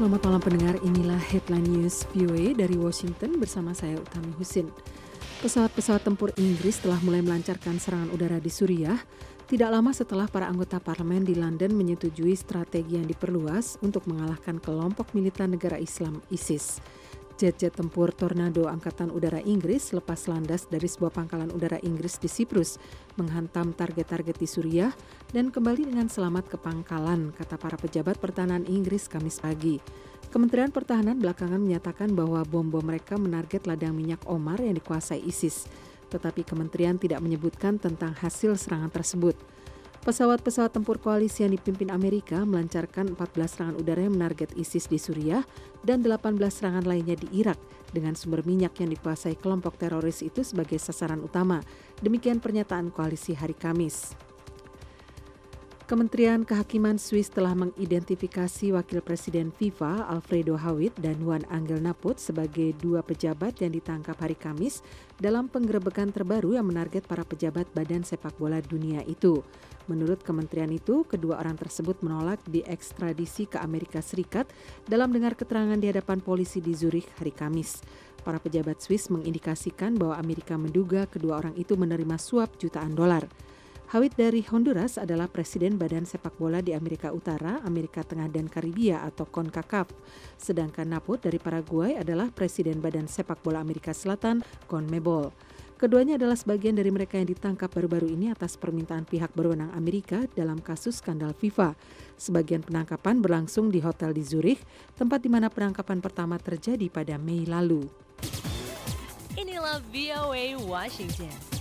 Selamat malam pendengar, inilah Headline News VOA dari Washington bersama saya Utami Husin. Pesawat-pesawat tempur Inggris telah mulai melancarkan serangan udara di Suriah, tidak lama setelah para anggota parlemen di London menyetujui strategi yang diperluas untuk mengalahkan kelompok militan negara Islam ISIS. Jet-jet tempur Tornado Angkatan Udara Inggris lepas landas dari sebuah pangkalan udara Inggris di Siprus, menghantam target-target di Suriah dan kembali dengan selamat ke pangkalan, kata para pejabat pertahanan Inggris Kamis pagi. Kementerian Pertahanan belakangan menyatakan bahwa bom-bom mereka menarget ladang minyak Omar yang dikuasai ISIS, tetapi kementerian tidak menyebutkan tentang hasil serangan tersebut. Pesawat-pesawat tempur koalisi yang dipimpin Amerika melancarkan 14 serangan udara yang menarget ISIS di Suriah dan 18 serangan lainnya di Irak dengan sumber minyak yang dikuasai kelompok teroris itu sebagai sasaran utama. Demikian pernyataan koalisi hari Kamis. Kementerian Kehakiman Swiss telah mengidentifikasi Wakil Presiden FIFA Alfredo Hawit dan Juan Angel Naput sebagai dua pejabat yang ditangkap hari Kamis dalam penggerebekan terbaru yang menarget para pejabat Badan Sepak Bola Dunia itu. Menurut kementerian itu, kedua orang tersebut menolak diekstradisi ke Amerika Serikat dalam dengar keterangan di hadapan polisi di Zurich hari Kamis. Para pejabat Swiss mengindikasikan bahwa Amerika menduga kedua orang itu menerima suap jutaan dolar. Hawit dari Honduras adalah Presiden Badan Sepak Bola di Amerika Utara, Amerika Tengah dan Karibia atau CONCACAF. Sedangkan Naput dari Paraguay adalah Presiden Badan Sepak Bola Amerika Selatan, CONMEBOL. Keduanya adalah sebagian dari mereka yang ditangkap baru-baru ini atas permintaan pihak berwenang Amerika dalam kasus skandal FIFA. Sebagian penangkapan berlangsung di hotel di Zurich, tempat di mana penangkapan pertama terjadi pada Mei lalu. Inilah VOA Washington.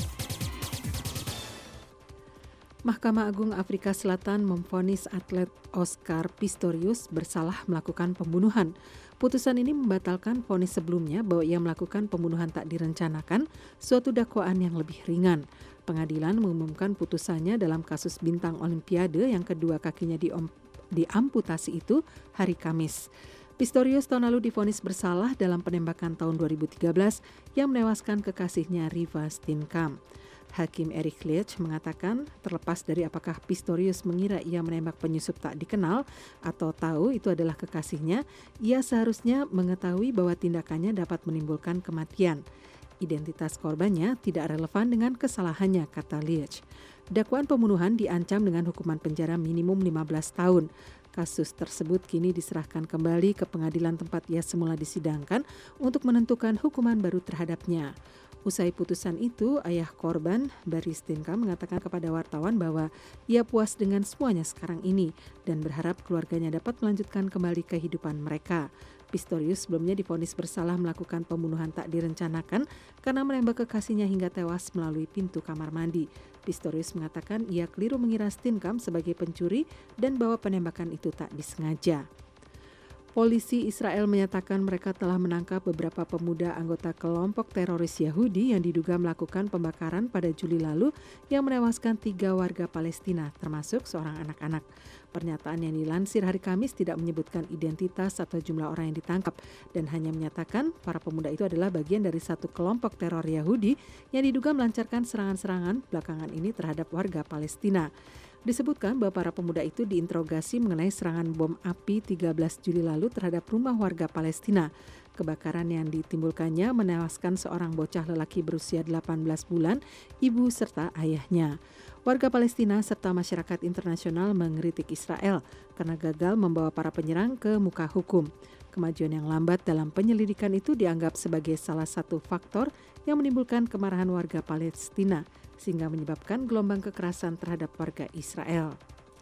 Mahkamah Agung Afrika Selatan memvonis atlet Oscar Pistorius bersalah melakukan pembunuhan. Putusan ini membatalkan vonis sebelumnya bahwa ia melakukan pembunuhan tak direncanakan, suatu dakwaan yang lebih ringan. Pengadilan mengumumkan putusannya dalam kasus bintang Olimpiade yang kedua kakinya diamputasi itu hari Kamis. Pistorius tahun lalu divonis bersalah dalam penembakan tahun 2013 yang menewaskan kekasihnya Reeva Steenkamp. Hakim Eric Leach mengatakan terlepas dari apakah Pistorius mengira ia menembak penyusup tak dikenal atau tahu itu adalah kekasihnya, ia seharusnya mengetahui bahwa tindakannya dapat menimbulkan kematian. Identitas korbannya tidak relevan dengan kesalahannya, kata Leach. Dakwaan pembunuhan diancam dengan hukuman penjara minimum 15 tahun. Kasus tersebut kini diserahkan kembali ke pengadilan tempat ia semula disidangkan untuk menentukan hukuman baru terhadapnya. Usai putusan itu, ayah korban, Barry Steenkamp, mengatakan kepada wartawan bahwa ia puas dengan semuanya sekarang ini dan berharap keluarganya dapat melanjutkan kembali kehidupan mereka. Pistorius sebelumnya divonis bersalah melakukan pembunuhan tak direncanakan karena menembak kekasihnya hingga tewas melalui pintu kamar mandi. Pistorius mengatakan ia keliru mengira Steenkamp sebagai pencuri dan bahwa penembakan itu tak disengaja. Polisi Israel menyatakan mereka telah menangkap beberapa pemuda anggota kelompok teroris Yahudi yang diduga melakukan pembakaran pada Juli lalu yang menewaskan 3 warga Palestina, termasuk seorang anak-anak. Pernyataan yang dilansir hari Kamis tidak menyebutkan identitas atau jumlah orang yang ditangkap dan hanya menyatakan para pemuda itu adalah bagian dari satu kelompok teror Yahudi yang diduga melancarkan serangan-serangan belakangan ini terhadap warga Palestina. Disebutkan bahwa para pemuda itu diinterogasi mengenai serangan bom api 13 Juli lalu terhadap rumah warga Palestina. Kebakaran yang ditimbulkannya menewaskan seorang bocah lelaki berusia 18 bulan, ibu serta ayahnya. Warga Palestina serta masyarakat internasional mengkritik Israel karena gagal membawa para penyerang ke muka hukum. Kemajuan yang lambat dalam penyelidikan itu dianggap sebagai salah satu faktor yang menimbulkan kemarahan warga Palestina, sehingga menyebabkan gelombang kekerasan terhadap warga Israel.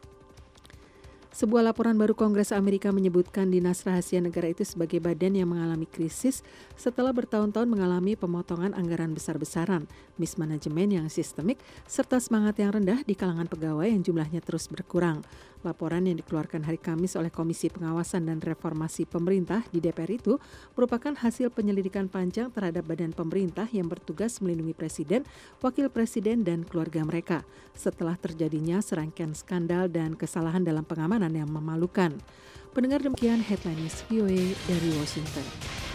Sebuah laporan baru Kongres Amerika menyebutkan Dinas Rahasia Negara itu sebagai badan yang mengalami krisis setelah bertahun-tahun mengalami pemotongan anggaran besar-besaran, mismanajemen yang sistemik, serta semangat yang rendah di kalangan pegawai yang jumlahnya terus berkurang. Laporan yang dikeluarkan hari Kamis oleh Komisi Pengawasan dan Reformasi Pemerintah di DPR itu merupakan hasil penyelidikan panjang terhadap badan pemerintah yang bertugas melindungi Presiden, Wakil Presiden, dan keluarga mereka setelah terjadinya serangkaian skandal dan kesalahan dalam pengamanan yang memalukan. Pendengar, demikian Headline News VOA dari Washington.